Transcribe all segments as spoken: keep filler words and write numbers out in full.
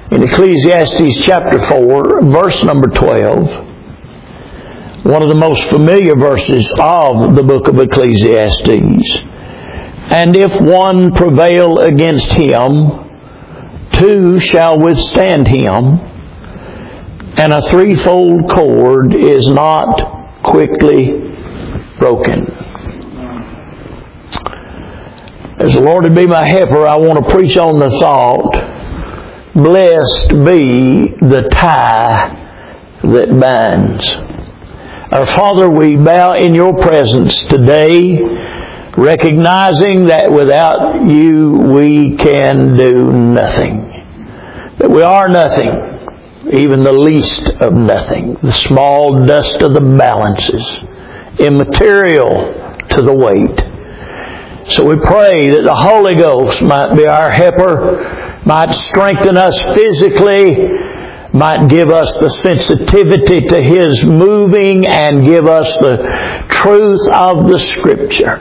In Ecclesiastes chapter four, verse number twelve, one of the most familiar verses of the book of Ecclesiastes. And if one prevail against him, two shall withstand him, and a threefold cord is not quickly broken. As the Lord would be my helper, I want to preach on the thought, blessed be the tie that binds. Our Father, we bow in Your presence today, recognizing that without You we can do nothing. That we are nothing, even the least of nothing, the small dust of the balances, immaterial to the weight. So we pray that the Holy Ghost might be our helper, might strengthen us physically, might give us the sensitivity to His moving, and give us the truth of the Scripture.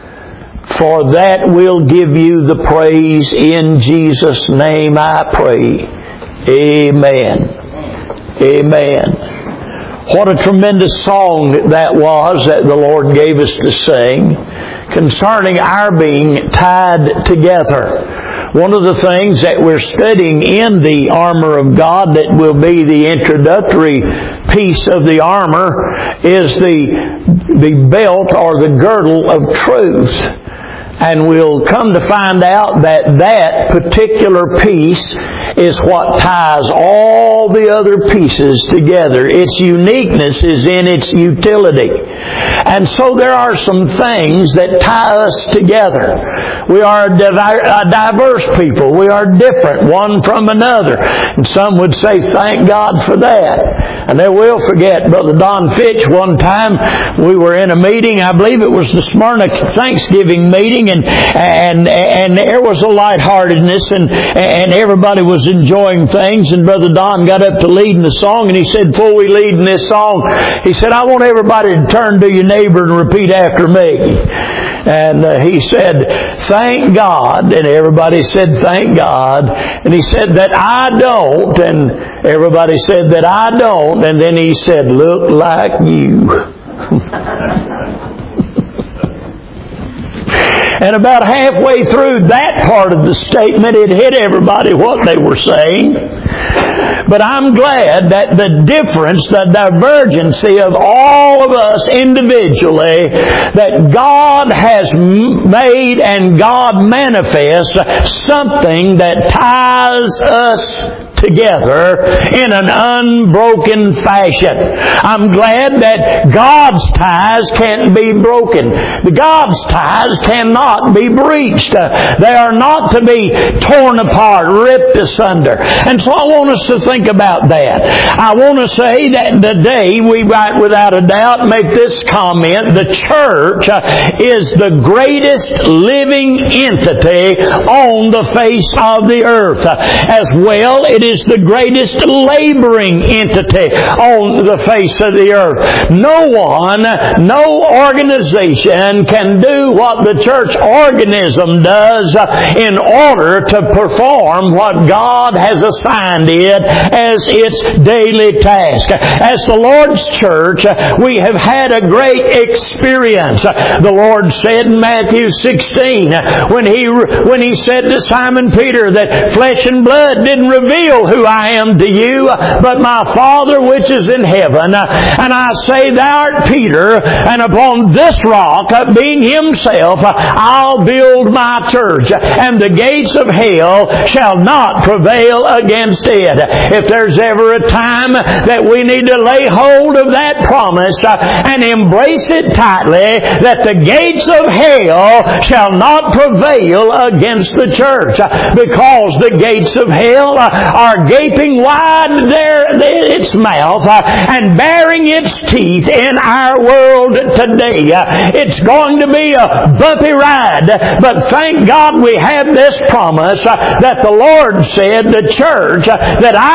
For that we'll give You the praise. In Jesus' name I pray. Amen. Amen. What a tremendous song that was that the Lord gave us to sing concerning our being tied together. One of the things that we're studying in the armor of God that will be the introductory piece of the armor is the, the belt or the girdle of truth. And we'll come to find out that that particular piece is what ties all the other pieces together. Its uniqueness is in its utility. And so there are some things that tie us together. We are a diverse people. We are different one from another. And some would say, thank God for that. And they will forget Brother Don Fitch. One time we were in a meeting, I believe it was the Smyrna Thanksgiving meeting, and and and there was a lightheartedness, and and everybody was enjoying things. And Brother Don got up to lead in the song, and he said, before we lead in this song, he said, I want everybody to turn to your neighbor and repeat after me. And uh, he said, thank God. And everybody said, thank God. And he said, that I don't. And everybody said, that I don't. And then he said, look like you. And about halfway through that part of the statement, it hit everybody what they were saying. But I'm glad that the difference, the divergency of all of us individually, that God has made and God manifests something that ties us together in an unbroken fashion. I'm glad that God's ties can't be broken. The God's ties cannot be breached. They are not to be torn apart, ripped asunder. And so I want us to think about that. I want to say that today we might without a doubt make this comment: the church is the greatest living entity on the face of the earth. As well, it is the greatest laboring entity on the face of the earth. No one, no organization can do what the church organism does in order to perform what God has assigned it as its daily task. As the Lord's church, we have had a great experience. The Lord said in Matthew sixteen, when He when He said to Simon Peter that flesh and blood didn't reveal who I am to you, but my Father which is in heaven. And I say, thou art Peter, and upon this rock, being Himself, I'll build my church, and the gates of hell shall not prevail against it. If there's ever a time that we need to lay hold of that promise and embrace it tightly, that the gates of hell shall not prevail against the church, because the gates of hell are gaping wide their, its mouth and baring its teeth in our world today. It's going to be a bumpy ride, but thank God we have this promise that the Lord said, the church that I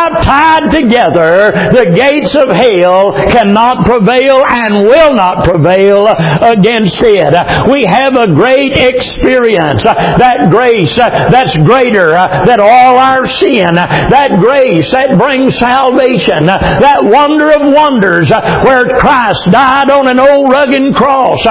I've tied together, the gates of hell cannot prevail and will not prevail against it. We have a great experience. That grace that's greater than all our sin. That grace that brings salvation. That wonder of wonders where Christ died on an old rugged cross.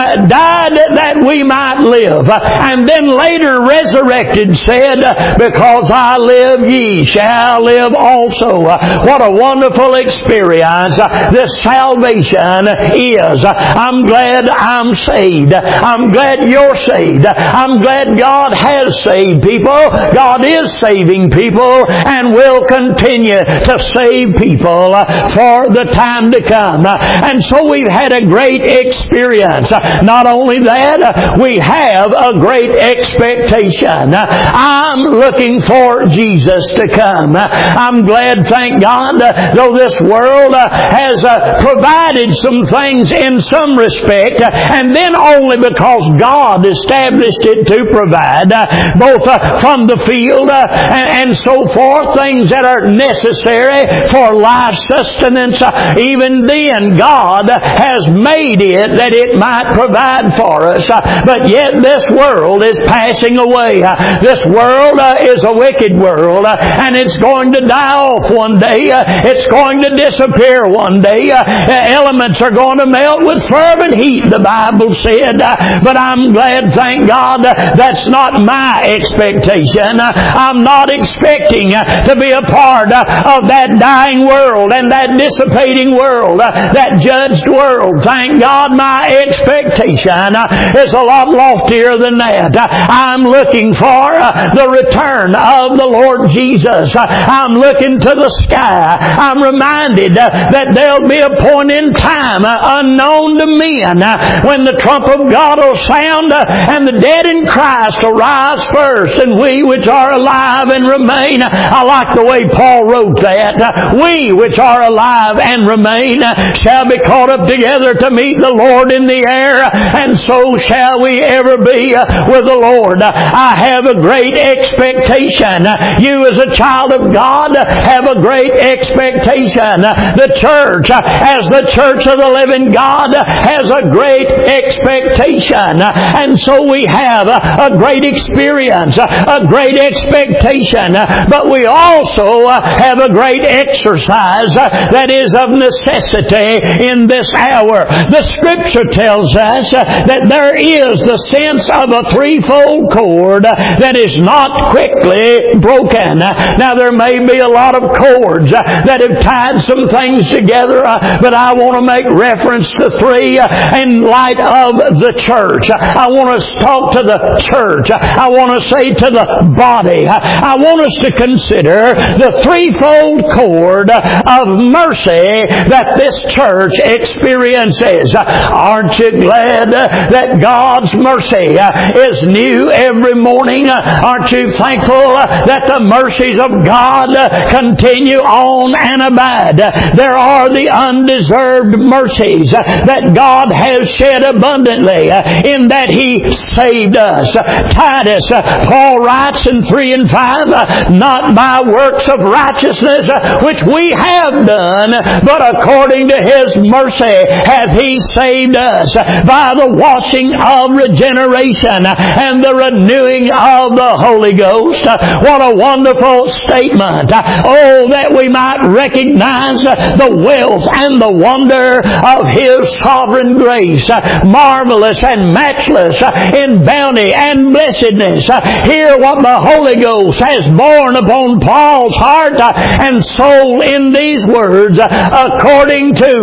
Died that we might live. And then later resurrected, said, because I live, ye shall live also. What a wonderful experience this salvation is. I'm glad I'm saved. I'm glad you're saved. I'm glad God has saved people. God is saving people and will continue to save people for the time to come. And so we've had a great experience. Not only that, we have a great expectation. I'm looking for Jesus to come. I'm glad, thank God, though this world has provided some things in some respect, and then only because God established it to provide, both from the field and so forth, things that are necessary for life sustenance. Even then, God has made it that it might provide for us. But yet this world is passing away. This world is a wicked world, and it's going to die off one day. It's going to disappear one day. Elements are going to melt with fervent heat, the Bible said. But I'm glad, thank God, that's not my expectation. I'm not expecting to be a part of that dying world and that dissipating world, that judged world. Thank God my expectation is a lot loftier than that. I'm looking for the return of the Lord Jesus. I'm looking to the sky. I'm reminded that there'll be a point in time unknown to men when the trump of God will sound and the dead in Christ will rise first, and we which are alive and remain. I like the way Paul wrote that. We which are alive and remain shall be caught up together to meet the Lord in the air, and so shall we ever be with the Lord. I have a great expectation. You as a child of God have a great expectation. The church, as the church of the living God, has a great expectation. And so we have a great experience, a great expectation. But we also have a great exercise that is of necessity in this hour. The Scripture tells us that there is the sense of a threefold cord that is not quickly broken. Now there may be a lot of cords that have tied some things together, but I want to make reference to three in light of the church. I want to talk to the church. I want to say to the body. I want us to consider the threefold cord of mercy that this church experiences. Aren't you glad that God's mercy is new every morning? Aren't you thankful that the mercies of God continue on and abide? There are the undeserved mercies that God has shed abundantly in that He saved us. Titus, Paul writes in three and five, not by works of righteousness which we have done, but according to His mercy hath He saved us by the washing of regeneration and the renewing of the Holy Ghost. What a wonderful statement. Oh, that we might recognize the wealth and the wonder of His sovereign grace, marvelous and matchless in bounty and blessedness. Hear what the Holy Ghost has borne upon Paul's heart and soul in these words. According to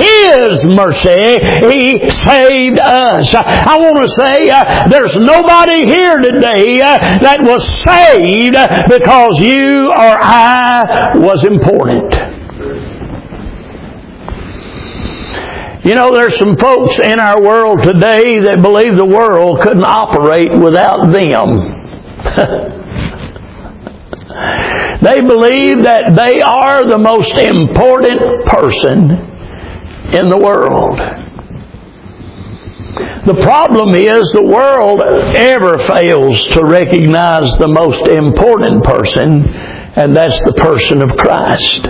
His mercy, He saved us. I want to say uh, there's nobody here today uh, that was saved because you or I was important. You know, there's some folks in our world today that believe the world couldn't operate without them. They believe that they are the most important person in the world. The problem is the world ever fails to recognize the most important person, And that's the person of Christ.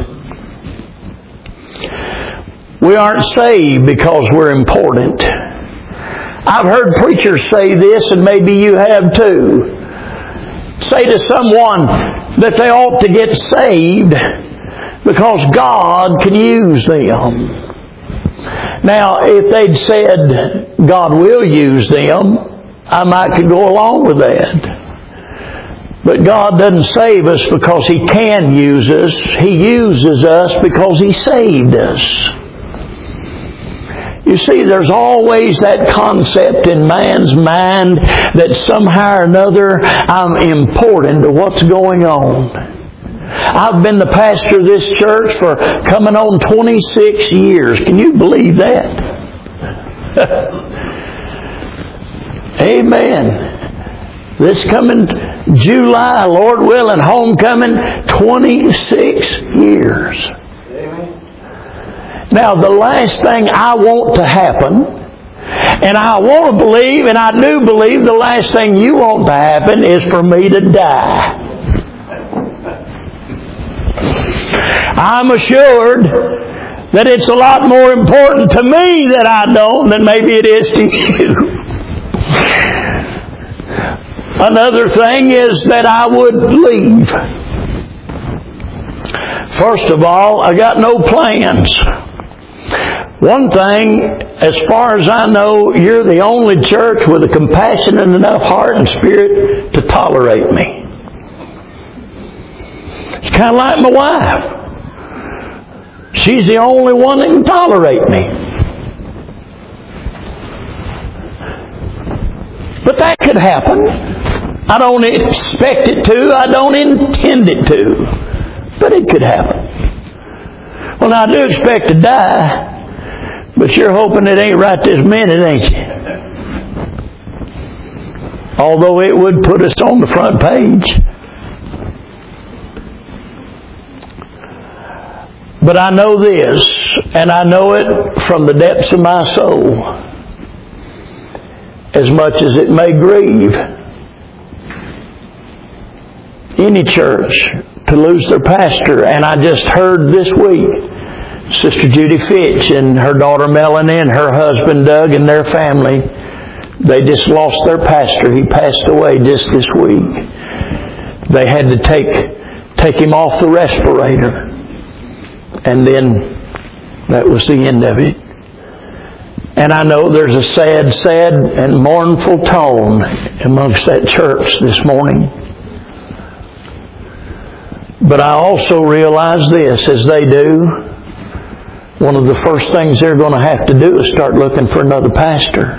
We aren't saved because we're important. I've heard preachers say this, and maybe you have too. Say to someone that they ought to get saved because God can use them. Now, if they'd said God will use them, I might could go along with that. But God doesn't save us because He can use us. He uses us because He saved us. You see, there's always that concept in man's mind that somehow or another I'm important to what's going on. I've been the pastor of this church for coming on twenty-six years. Can you believe that? Amen. This coming July, Lord willing, homecoming, twenty-six years. Now, the last thing I want to happen, and I want to believe, and I do believe the last thing you want to happen is for me to die. I'm assured that it's a lot more important to me that I don't than maybe it is to you. Another thing is that I would leave. First of all, I got no plans. One thing, as far as I know, you're the only church with a compassionate enough heart and spirit to tolerate me. It's kind of like my wife. She's the only one that can tolerate me. But that could happen. I don't expect it to. I don't intend it to. But it could happen. Well, now, I do expect to die. But you're hoping it ain't right this minute, ain't you? Although it would put us on the front page. But I know this, and I know it from the depths of my soul. As much as it may grieve any church to lose their pastor. And I just heard this week Sister Judy Fitch and her daughter Melanie and her husband Doug and their family, they just lost their pastor. He passed away just this week. They had to take take him off the respirator. And then that was the end of it. And I know there's a sad, sad and mournful tone amongst that church this morning. But I also realize this, as they do, one of the first things they're going to have to do is start looking for another pastor.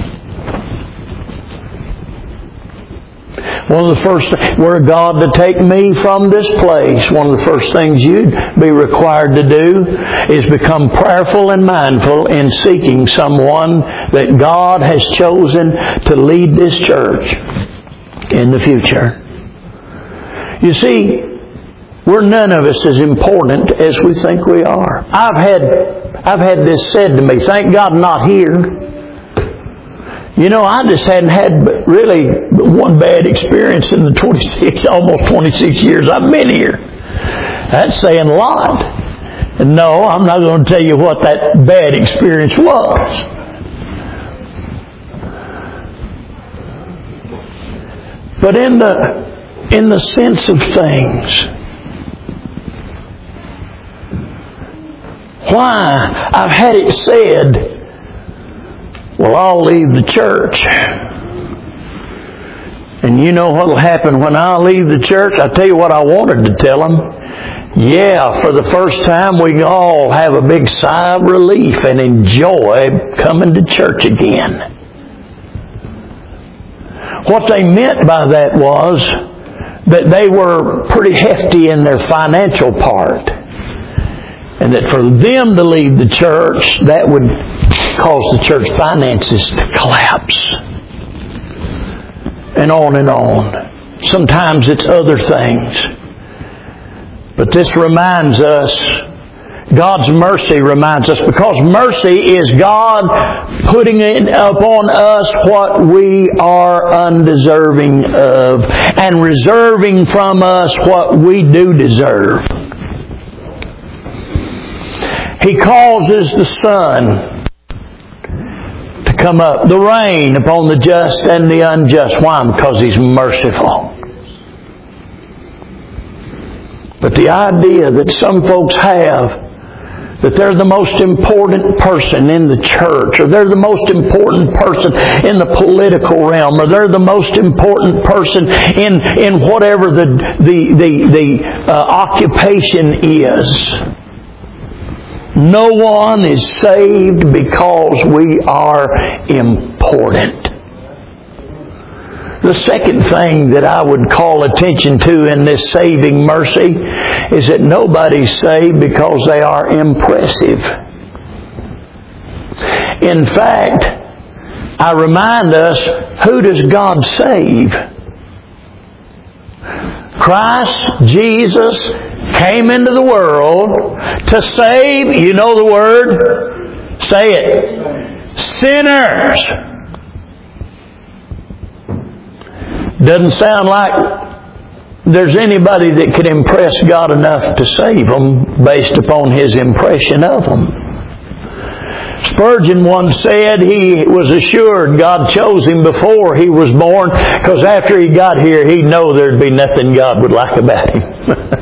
One of the first, were God to take me from this place, one of the first things you'd be required to do is become prayerful and mindful in seeking someone that God has chosen to lead this church in the future. You see, we're none of us as important as we think we are. I've had, I've had this said to me, thank God I'm not here. You know, I just hadn't had really one bad experience in the twenty-six, almost twenty-six years I've been here. That's saying a lot. And no, I'm not going to tell you what that bad experience was. But in the in the sense of things, why I've had it said, well, I'll leave the church. And you know what will happen when I leave the church? I'll tell you what I wanted to tell them. Yeah, for the first time we can all have a big sigh of relief and enjoy coming to church again. What they meant by that was that they were pretty hefty in their financial part. And that for them to leave the church, that would cause the church finances to collapse. And on and on. Sometimes it's other things. But this reminds us, God's mercy reminds us, because mercy is God putting in upon us what we are undeserving of and reserving from us what we do deserve. He causes the sun to come up, the rain upon the just and the unjust. Why? Because He's merciful. But the idea that some folks have that they're the most important person in the church, or they're the most important person in the political realm, or they're the most important person in, in whatever the, the, the, the uh, occupation is. No one is saved because we are important. The second thing that I would call attention to in this saving mercy is that nobody's saved because they are impressive. In fact, I remind us, who does God save? Christ Jesus came into the world to save, you know the word, say it, sinners. Doesn't sound like there's anybody that could impress God enough to save them based upon His impression of them. Spurgeon once said he was assured God chose him before he was born, because after he got here he'd know there'd be nothing God would like about him.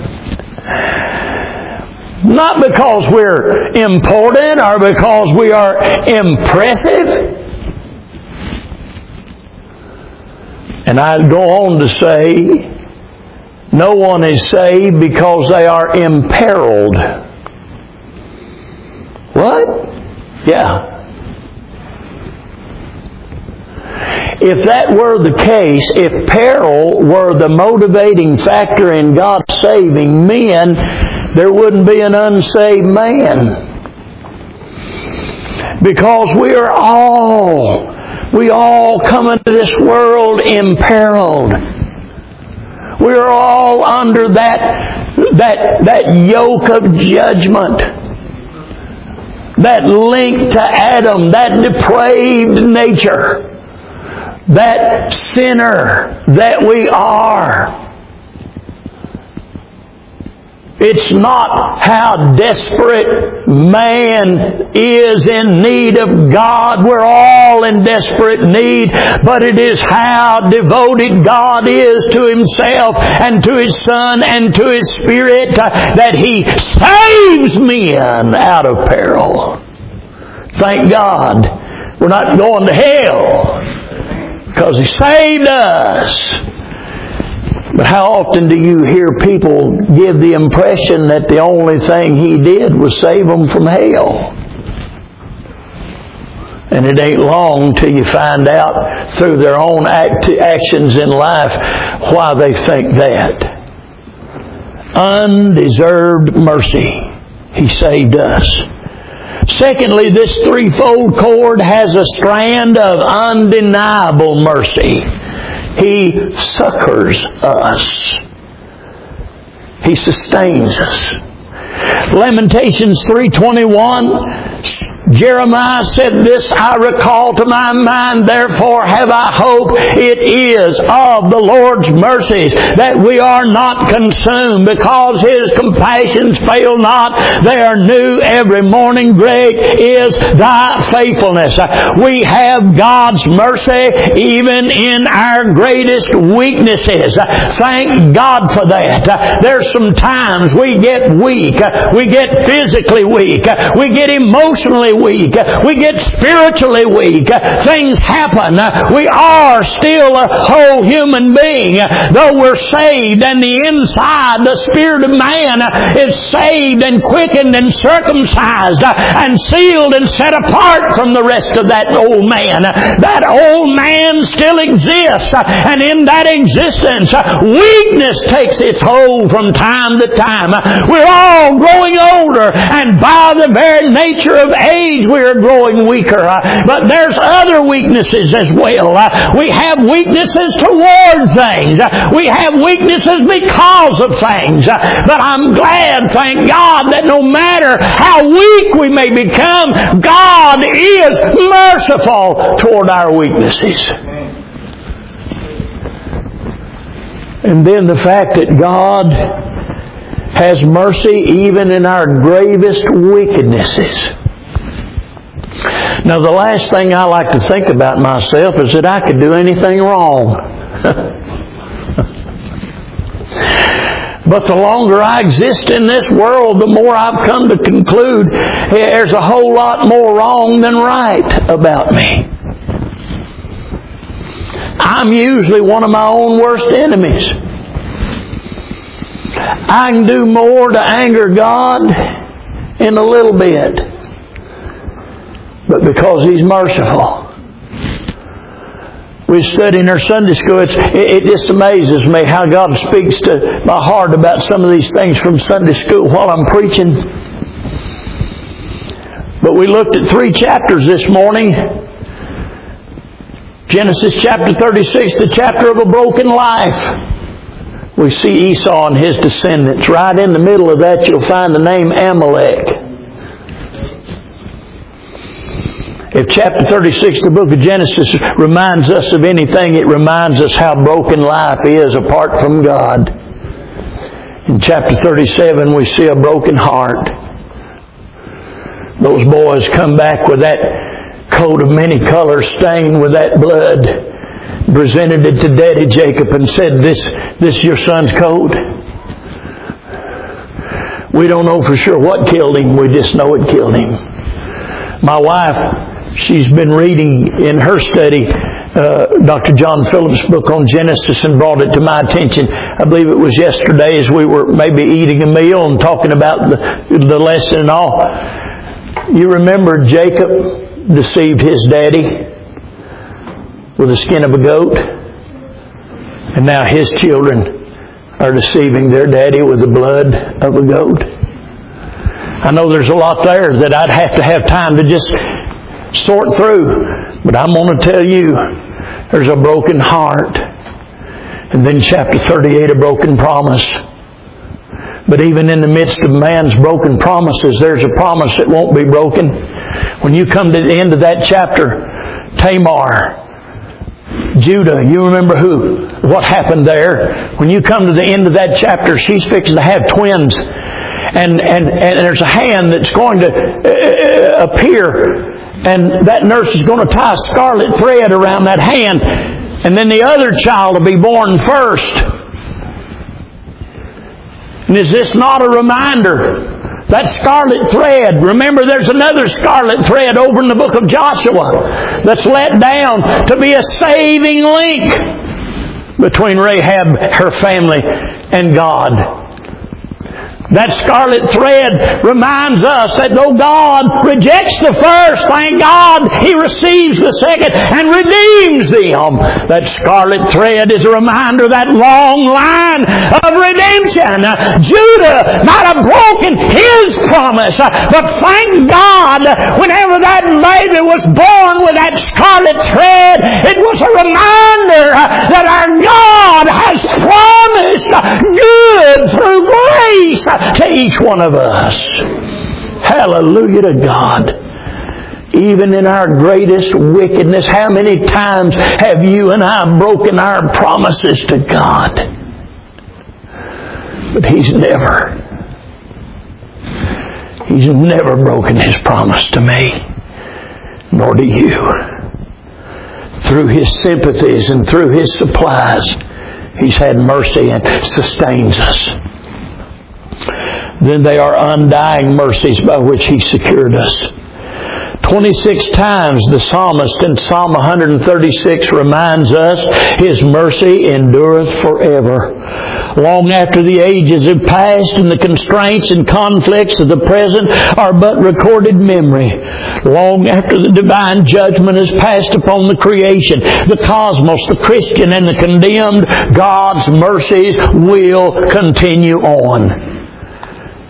Not because we're important or because we are impressive. And I'd go on to say, no one is saved because they are imperiled. What? Yeah. If that were the case, if peril were the motivating factor in God saving men, there wouldn't be an unsaved man. Because we are all, we all come into this world imperiled. We are all under that, that, that yoke of judgment. That link to Adam, that depraved nature. That sinner that we are. It's not how desperate man is in need of God. We're all in desperate need. But it is how devoted God is to Himself and to His Son and to His Spirit that He saves men out of peril. Thank God we're not going to hell because He saved us. But how often do you hear people give the impression that the only thing He did was save them from hell? And it ain't long till you find out through their own act- actions in life why they think that. Undeserved mercy. He saved us. Secondly, this threefold cord has a strand of undeniable mercy. He succors us. He sustains us. Lamentations three twenty-one, Jeremiah said, "This I recall to my mind, therefore have I hope. It is of the Lord's mercies that we are not consumed, because His compassions fail not. They are new every morning. Great is Thy faithfulness." We have God's mercy even in our greatest weaknesses. Thank God for that. There's some times we get weak. We get physically weak. We get emotionally weak. We get spiritually weak. Things happen. We are still a whole human being. Though we're saved and the inside, the spirit of man is saved and quickened and circumcised and sealed and set apart from the rest of that old man. That old man still exists. And in that existence, weakness takes its hold from time to time. We're all growing older, and by the very nature of age, age we are growing weaker. Uh, but there's other weaknesses as well. Uh, we have weaknesses toward things. Uh, we have weaknesses because of things. Uh, but I'm glad, thank God, that no matter how weak we may become, God is merciful toward our weaknesses. And then the fact that God has mercy even in our gravest wickednesses. Now, the last thing I like to think about myself is that I could do anything wrong. But the longer I exist in this world, the more I've come to conclude there's a whole lot more wrong than right about me. I'm usually one of my own worst enemies. I can do more to anger God in a little bit. But because He's merciful. We study in our Sunday school. It's, it, it just amazes me how God speaks to my heart about some of these things from Sunday school while I'm preaching. But we looked at three chapters this morning. Genesis chapter thirty-six, the chapter of a broken life. We see Esau and his descendants. Right in the middle of that you'll find the name Amalek. If chapter thirty-six, the book of Genesis, reminds us of anything, it reminds us how broken life is apart from God. In chapter thirty-seven we see a broken heart. Those boys come back with that coat of many colors stained with that blood, presented it to Daddy Jacob and said, this, this is your son's coat? We don't know for sure what killed him, we just know it killed him. My wife, she's been reading in her study uh, Doctor John Phillips' book on Genesis and brought it to my attention. I believe it was yesterday as we were maybe eating a meal and talking about the, the lesson and all. You remember Jacob deceived his daddy with the skin of a goat, and now his children are deceiving their daddy with the blood of a goat. I know there's a lot there that I'd have to have time to just sort through, but I'm going to tell you there's a broken heart, and then chapter thirty-eight, a broken promise. But even in the midst of man's broken promises, there's a promise that won't be broken. When you come to the end of that chapter, Tamar, Judah, you remember who, what happened there? When you come to the end of that chapter, she's fixing to have twins. And, and, and there's a hand that's going to uh, appear. And that nurse is going to tie a scarlet thread around that hand. And then the other child will be born first. And is this not a reminder? That scarlet thread, remember there's another scarlet thread over in the book of Joshua that's let down to be a saving link between Rahab, her family, and God. That scarlet thread reminds us that though God rejects the first, thank God He receives the second and redeems them. That scarlet thread is a reminder of that long line of redemption. Judah might have broken his promise, but thank God whenever that baby was born with that scarlet thread, it was a reminder that our God has promised good through grace to each one of us. Hallelujah to God. Even in our greatest wickedness, how many times have you and I broken our promises to God? But He's never, He's never broken His promise to me, nor to you. Through His sympathies and through His supplies, He's had mercy and sustains us. Then they are undying mercies by which He secured us. twenty-six times the psalmist in Psalm one thirty-six reminds us His mercy endureth forever. Long after the ages have passed and the constraints and conflicts of the present are but recorded memory. Long after the divine judgment has passed upon the creation, the cosmos, the Christian and the condemned, God's mercies will continue on.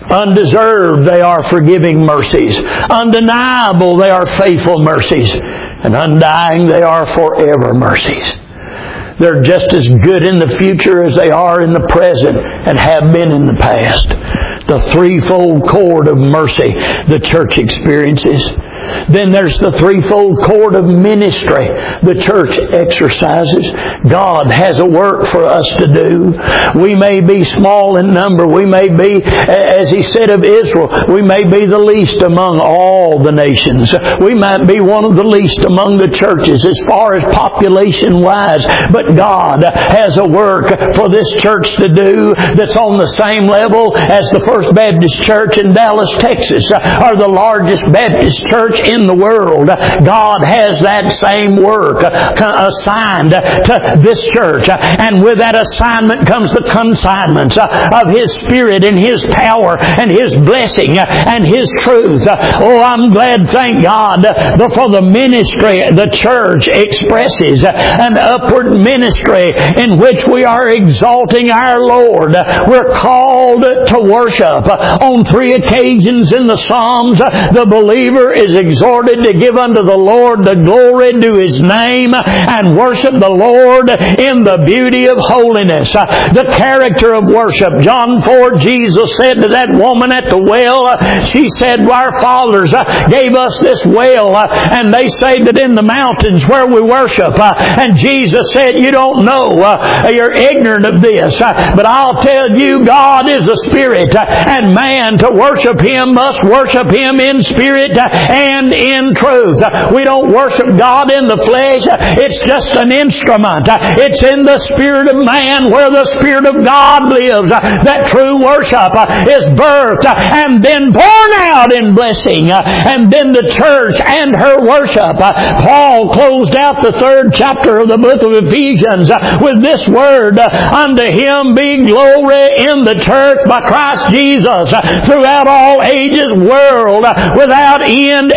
Undeserved, they are forgiving mercies. Undeniable, they are faithful mercies. And undying, they are forever mercies. They're just as good in the future as they are in the present and have been in the past. The threefold cord of mercy the church experiences. Then there's the threefold cord of ministry the church exercises. God has a work for us to do. We may be small in number. We may be, as He said of Israel, we may be the least among all the nations. We might be one of the least among the churches as far as population-wise. But God has a work for this church to do that's on the same level as the First Baptist Church in Dallas, Texas, or the largest Baptist church in the world. God has that same work assigned to this church. And with that assignment comes the consignments of His Spirit and His power and His blessing and His truth. Oh, I'm glad, thank God, for the ministry the church expresses, an upward ministry in which we are exalting our Lord. We're called to worship. On three occasions in the Psalms, the believer is exhorted to give unto the Lord the glory due His name and worship the Lord in the beauty of holiness. The character of worship. John four, Jesus said to that woman at the well, she said, our fathers gave us this well, and they say that in the mountains where we worship. And Jesus said, you don't know, you're ignorant of this, but I'll tell you, God is a spirit, and man to worship Him must worship Him in spirit and in truth. We don't worship God in the flesh. It's just an instrument. It's in the spirit of man where the Spirit of God lives. That true worship is birthed and then born out in blessing. And then the church and her worship. Paul closed out the third chapter of the book of Ephesians with this word, unto Him be glory in the church by Christ Jesus throughout all ages, world without end.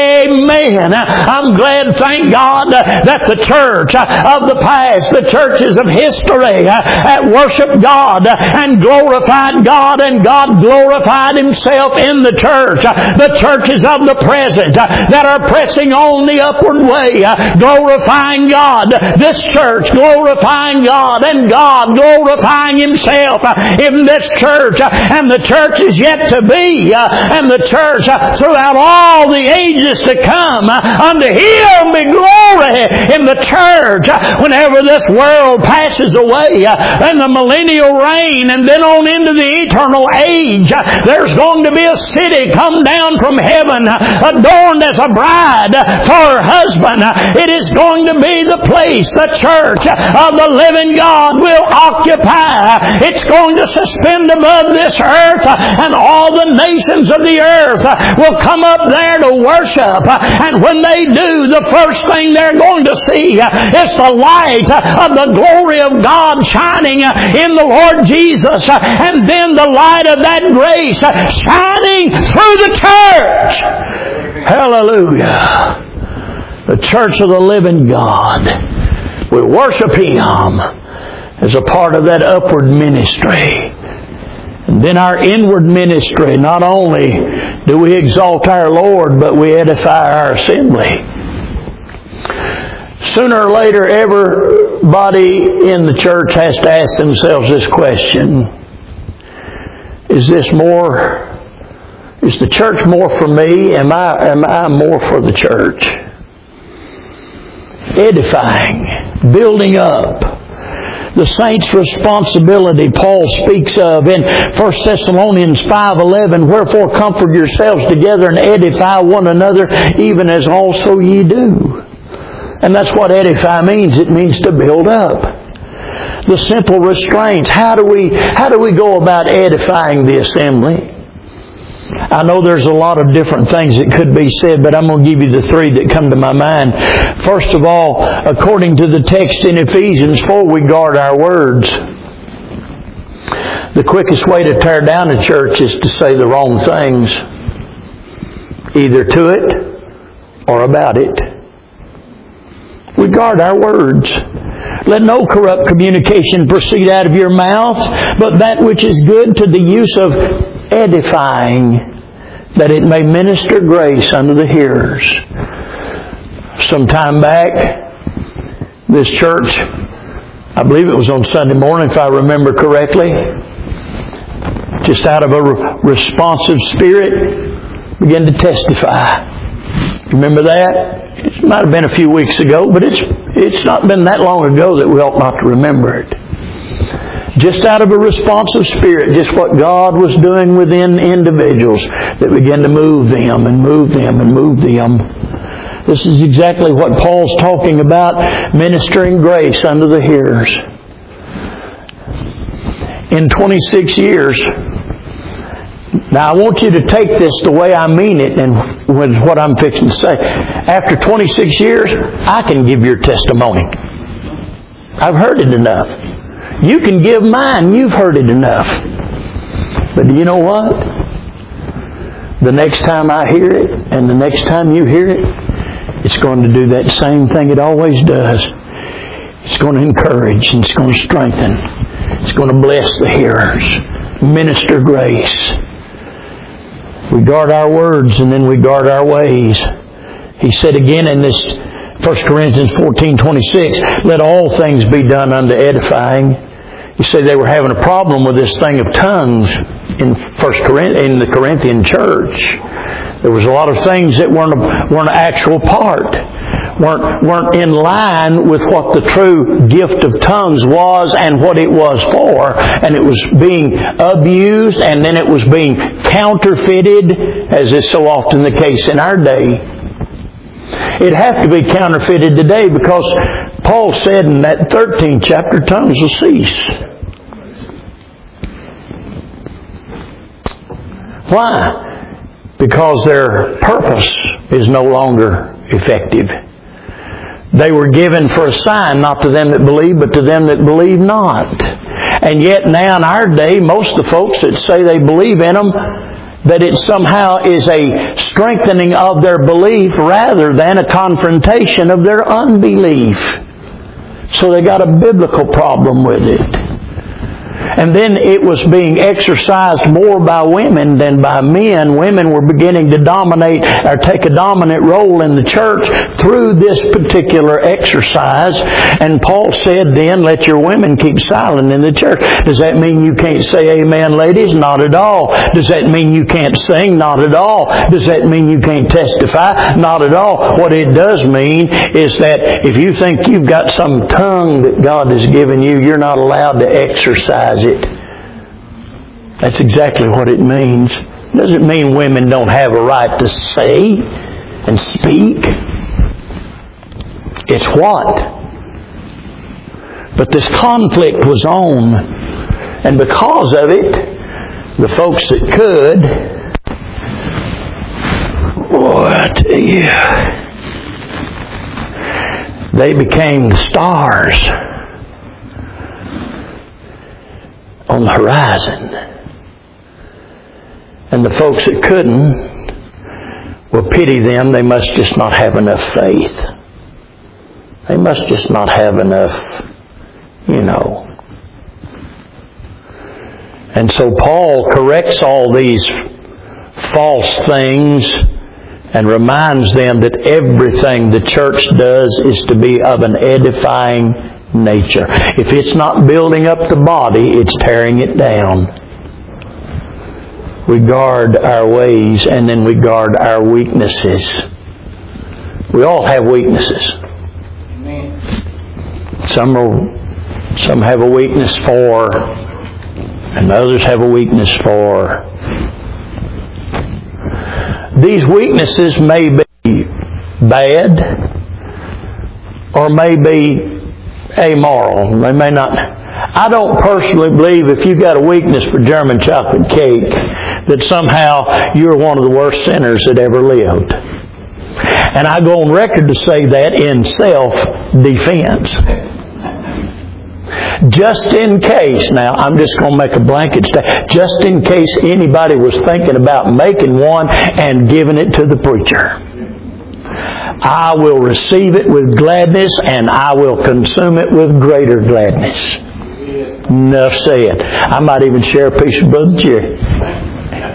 Amen. I'm glad, thank God, that the church of the past, the churches of history, worshiped God and glorified God, and God glorified Himself in the church. The churches of the present that are pressing on the upward way, glorifying God. This church glorifying God, and God glorifying Himself in this church. And the church is yet to be, and the church throughout all the ages to come. Unto Him be glory in the church whenever this world passes away, and the millennial reign, and then on into the eternal age. There's going to be a city come down from heaven adorned as a bride for her husband. It is going to be the place the church of the living God will occupy. It's going to suspend above this earth, and all the nations of the earth will come up there to worship. And when they do, the first thing they're going to see is the light of the glory of God shining in the Lord Jesus, and then the light of that grace shining through the church. Hallelujah. The church of the living God. We worship Him as a part of that upward ministry. And then our inward ministry, not only do we exalt our Lord, but we edify our assembly. Sooner or later, everybody in the church has to ask themselves this question. Is this more, is the church more for me? Am I, am I more for the church? Edifying, building up. The saints' responsibility Paul speaks of in First Thessalonians five eleven, wherefore comfort yourselves together and edify one another, even as also ye do. And that's what edify means. It means to build up. The simple restraints. How do we, how do we go about edifying the assembly? I know there's a lot of different things that could be said, but I'm going to give you the three that come to my mind. First of all, according to the text in Ephesians four, we guard our words. The quickest way to tear down a church is to say the wrong things, either to it or about it. We guard our words. Let no corrupt communication proceed out of your mouth, but that which is good to the use of edifying, that it may minister grace unto the hearers. Some time back, this church, I believe it was on Sunday morning if I remember correctly, just out of a responsive spirit, began to testify. Remember that? It might have been a few weeks ago, but it's it's not been that long ago that we ought not to remember it. Just out of a responsive spirit, just what God was doing within individuals that began to move them and move them and move them. This is exactly what Paul's talking about, ministering grace unto the hearers. In twenty-six years, now I want you to take this the way I mean it and with what I'm fixing to say. After twenty-six years, I can give your testimony. I've heard it enough. You can give mine. You've heard it enough. But do you know what? The next time I hear it and the next time you hear it, it's going to do that same thing it always does. It's going to encourage and it's going to strengthen. It's going to bless the hearers. Minister grace. We guard our words and then we guard our ways. He said again in this First Corinthians fourteen twenty-six, let all things be done unto edifying. You say they were having a problem with this thing of tongues in First Corinthians, in the Corinthian church. There was a lot of things that weren't a, weren't an actual part, weren't weren't in line with what the true gift of tongues was and what it was for, and it was being abused, and then it was being counterfeited, as is so often the case in our day. It'd have to be counterfeited today because Paul said in that thirteenth chapter, tongues will cease. Why? Because their purpose is no longer effective. They were given for a sign, not to them that believe, but to them that believe not. And yet now in our day, most of the folks that say they believe in them, that it somehow is a strengthening of their belief rather than a confrontation of their unbelief. So they got a biblical problem with it. And then it was being exercised more by women than by men. Women were beginning to dominate or take a dominant role in the church through this particular exercise. And Paul said then, let your women keep silent in the church. Does that mean you can't say amen, ladies? Not at all. Does that mean you can't sing? Not at all. Does that mean you can't testify? Not at all. What it does mean is that if you think you've got some tongue that God has given you, you're not allowed to exercise it. That's exactly what it means. It doesn't mean women don't have a right to say and speak. It's what? But this conflict was on, and because of it, the folks that could, boy, I tell you, they became the stars on the horizon. And the folks that couldn't, well, pity them. They must just not have enough faith. They must just not have enough, you know. And so Paul corrects all these false things and reminds them that everything the church does is to be of an edifying nature. If it's not building up the body, it's tearing it down. We guard our ways and then we guard our weaknesses. We all have weaknesses. Some are, some have a weakness for, and others have a weakness for. These weaknesses may be bad or may be amoral. They may not. I don't personally believe if you've got a weakness for German chocolate cake that somehow you're one of the worst sinners that ever lived. And I go on record to say that in self-defense. Just in case, now I'm just going to make a blanket statement, just in case anybody was thinking about making one and giving it to the preacher. I will receive it with gladness and I will consume it with greater gladness. Enough said. I might even share a piece of Brother Jerry.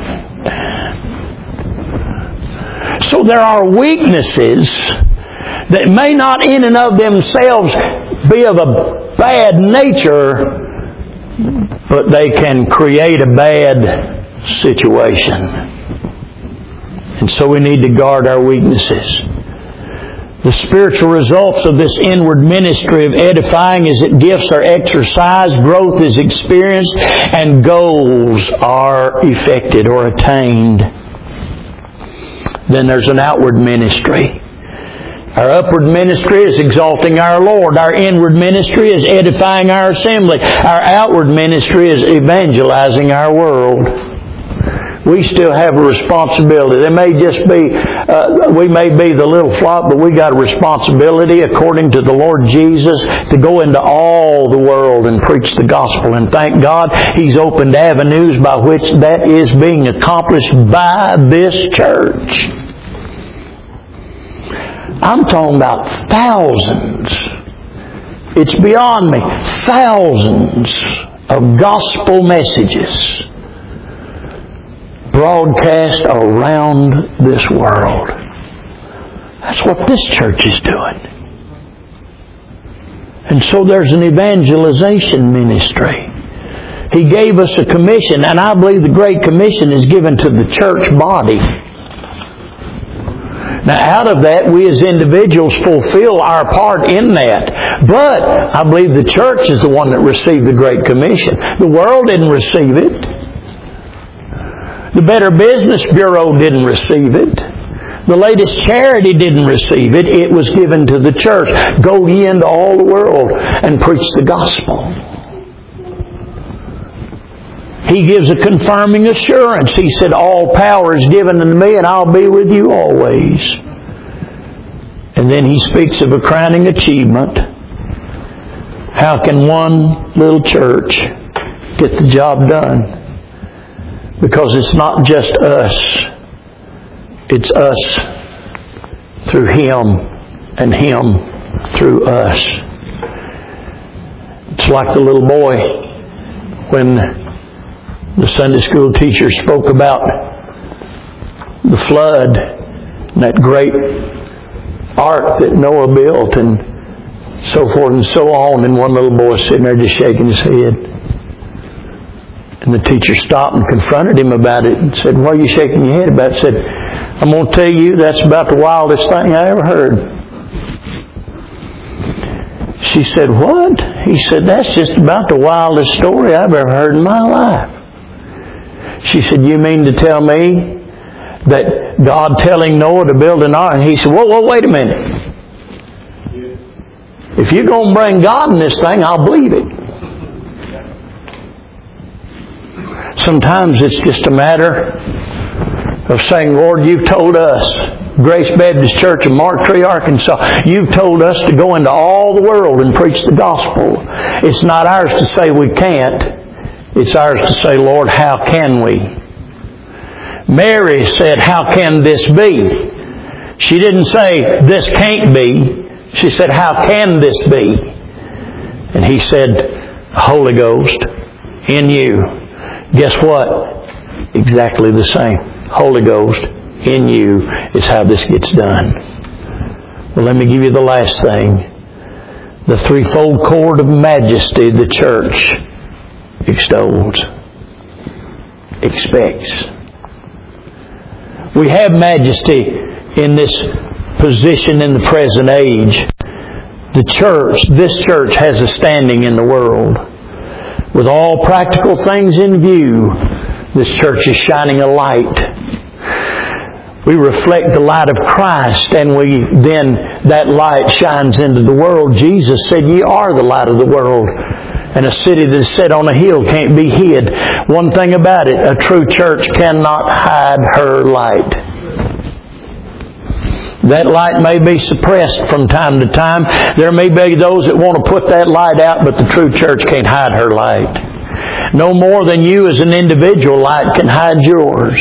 there are weaknesses that may not in and of themselves be of a bad nature, but they can create a bad situation. And so we need to guard our weaknesses. The spiritual results of this inward ministry of edifying is that gifts are exercised, growth is experienced, and goals are effected or attained. Then there's an outward ministry. Our upward ministry is exalting our Lord. Our inward ministry is edifying our assembly. Our outward ministry is evangelizing our world. We still have a responsibility. There may just be, uh, we may be the little flock, but we got a responsibility according to the Lord Jesus to go into all the world and preach the gospel. And thank God He's opened avenues by which that is being accomplished by this church. I'm talking about thousands. It's beyond me. Thousands of gospel messages broadcast around this world. That's what this church is doing. And so there's an evangelization ministry. He gave us a commission, and I believe the Great Commission is given to the church body. Now out of that, we as individuals fulfill our part in that. But I believe the church is the one that received the Great Commission. The world didn't receive it. The Better Business Bureau didn't receive it. The latest charity didn't receive it. It was given to the church. Go ye into all the world and preach the gospel. He gives a confirming assurance. He said, all power is given unto me, and I'll be with you always. And then He speaks of a crowning achievement. How can one little church get the job done? Because it's not just us. It's us through Him and Him through us. It's like the little boy when the Sunday school teacher spoke about the flood and that great ark that Noah built and so forth and so on. And one little boy sitting there just shaking his head. And the teacher stopped and confronted him about it and said, what are you shaking your head about? He said, I'm going to tell you that's about the wildest thing I ever heard. She said, what? He said, that's just about the wildest story I've ever heard in my life. She said, you mean to tell me that God telling Noah to build an ark? And he said, whoa, whoa, wait a minute. If you're going to bring God in this thing, I'll believe it. Sometimes it's just a matter of saying, Lord, You've told us, Grace Baptist Church in Mark Tree, Arkansas, You've told us to go into all the world and preach the gospel. It's not ours to say we can't. It's ours to say, Lord, how can we? Mary said, how can this be? She didn't say, this can't be. She said, how can this be? And He said, Holy Ghost in you. Guess what? Exactly the same. Holy Ghost in you is how this gets done. Well, let me give you the last thing. The threefold cord of majesty the church extols, expects. We have majesty in this position in the present age. The church, this church has a standing in the world. With all practical things in view, this church is shining a light. We reflect the light of Christ, and we then that light shines into the world. Jesus said, ye are the light of the world. And a city that is set on a hill can't be hid. One thing about it, a true church cannot hide her light. That light may be suppressed from time to time. There may be those that want to put that light out, but the true church can't hide her light. No more than you as an individual light can hide yours.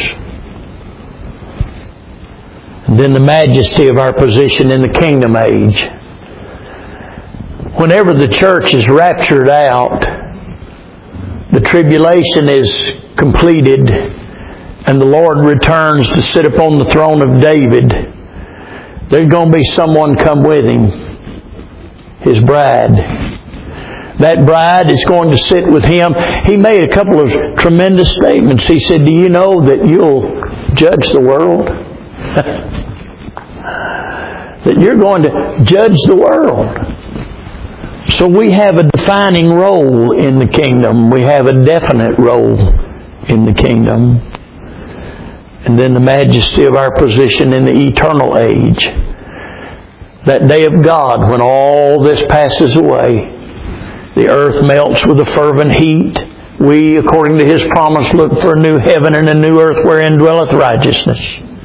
And then the majesty of our position in the kingdom age. Whenever the church is raptured out, the tribulation is completed, and the Lord returns to sit upon the throne of David, there's going to be someone come with Him, His bride. That bride is going to sit with Him. He made a couple of tremendous statements. He said, do you know that you'll judge the world? That you're going to judge the world. So we have a defining role in the kingdom. We have a definite role in the kingdom. And then the majesty of our position in the eternal age. That day of God when all this passes away. The earth melts with a fervent heat. We, according to His promise, look for a new heaven and a new earth wherein dwelleth righteousness.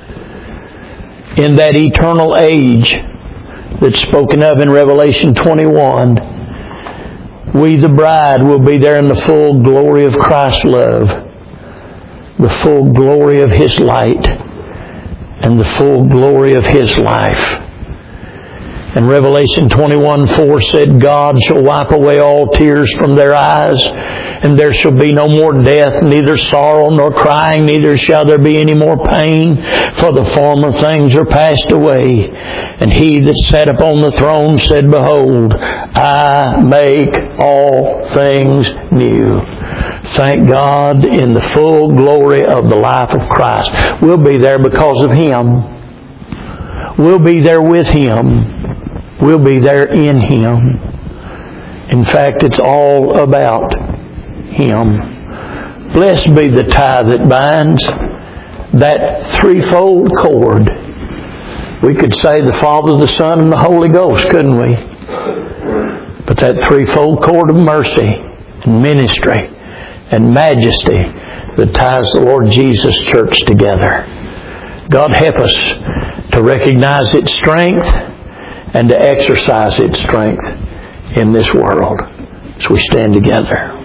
In that eternal age that's spoken of in Revelation twenty-one, we, the bride, will be there in the full glory of Christ's love, the full glory of His light, and the full glory of His life. And Revelation twenty-one four said, God shall wipe away all tears from their eyes, and there shall be no more death, neither sorrow nor crying, neither shall there be any more pain, for the former things are passed away. And He that sat upon the throne said, Behold, I make all things new. Thank God, in the full glory of the life of Christ. We'll be there because of Him. We'll be there with Him. We'll be there in Him. In fact, it's all about Him. Blessed be the tie that binds, that threefold cord. We could say the Father, the Son, and the Holy Ghost, couldn't we? But that threefold cord of mercy and ministry and majesty that ties the Lord Jesus Church together. God help us to recognize its strength and to exercise its strength in this world as we stand together.